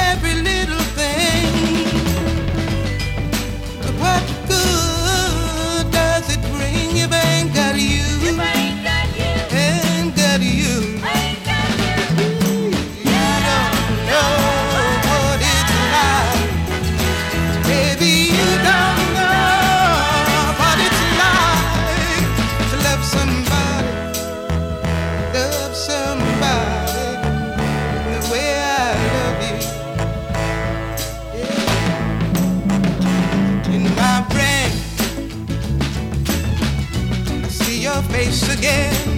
every little thing. But what good does it bring if I ain't got you? If I ain't got you, ain't got you. Ain't got you. You don't know what it's like, baby. You don't know what it's like to love somebody the way I love you. Yeah. In my brain, I see your face again.